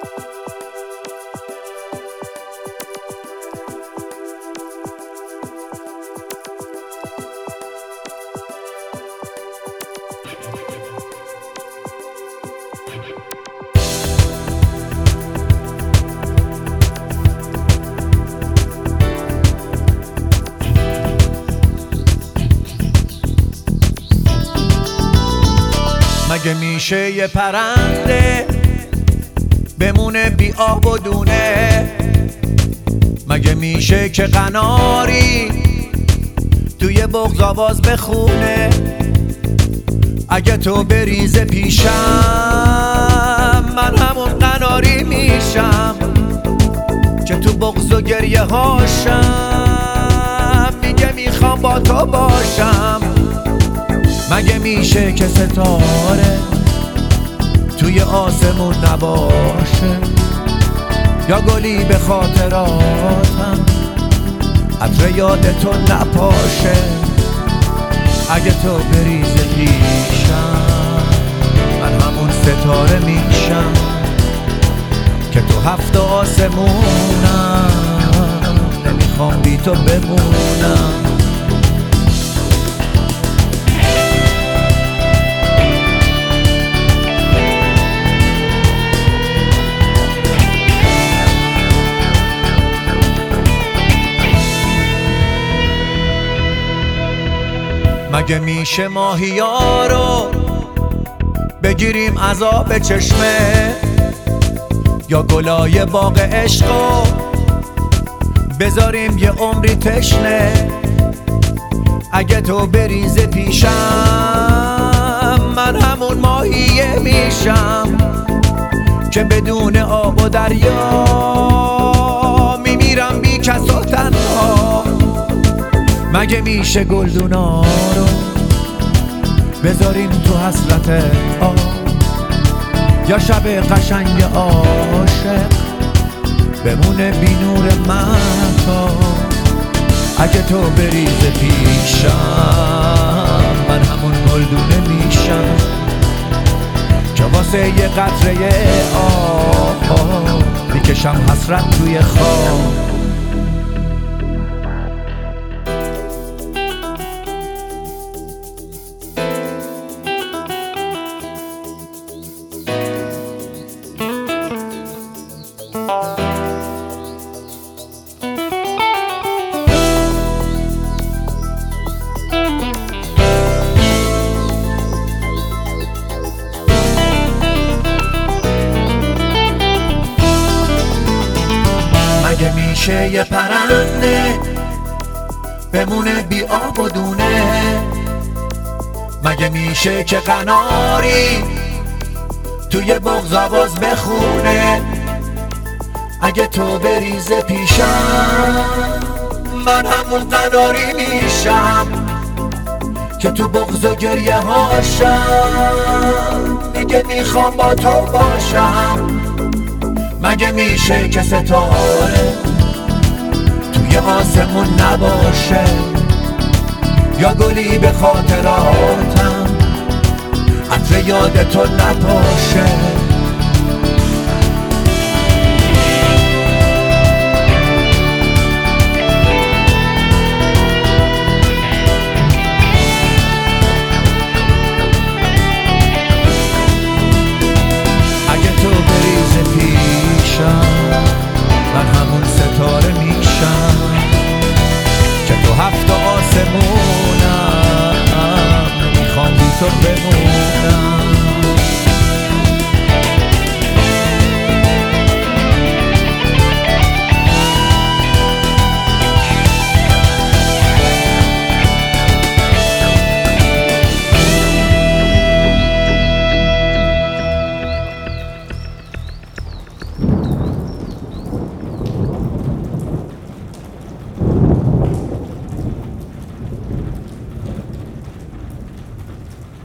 مگه میشه یه پرنده بمونه بی آب و دونه؟ مگه میشه که قناری توی بغض آواز بخونه؟ اگه تو بریز پیشم من همون قناری میشم که تو بغض و گریه هاشم میگه میخوام با تو باشم. مگه میشه که ستاره توی آسمون نباشه یا گلی به خاطراتم عطر یاد تو نپاشه؟ اگه تو بریز پیشم من همون ستاره میشم که تو هفت آسمونم نمیخوام بی تو بمونم. مگه میشه ماهیا رو بگیریم از آب چشمه یا گلای باغ عشقو بذاریم یه عمری تشنه؟ اگه تو بریز پیشم من همون ماهیه میشم که بدون آب و دریا میمیرم بی کس و تنها. مگه میشه گلدونا رو بذاریم تو حسرت آب یا شب قشنگ عاشق بمونه بی نور مهتاب؟ اگه تو بریز پیشم من همون گلدونه میشم که واسه یه قطره آب میکشم حسرت توی خواب. مگه میشه یه پرنده بمونه بی آب و دونه؟ مگه میشه که قناری توی بغض آواز بخونه؟ اگه تو بریز پیشم من همون قناری میشم که تو بغض و گریه هاشم میگه میخوام با تو باشم. مگه میشه که ستاره توی آسمون نباشه یا گلی به خاطراتم عطر یاد تو نپاشه؟